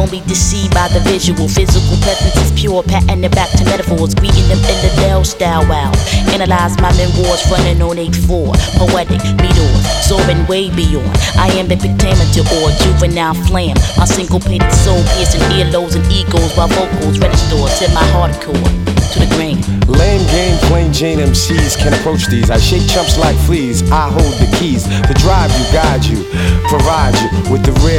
don't be deceived by the visual. Physical presence is pure, patting it back to metaphors. Greeting them in the Dell style, wow. Analyze my memoirs running on 8-4. Poetic meteors, soaring way beyond. I am the pentameter or juvenile flam. My syncopated soul piercing earlobes and egos while vocals register to my hardcore. To the grain. Lame game, plain Jane MCs can approach these. I shake chumps like fleas. I hold the keys to drive you, guide you, provide you with the real.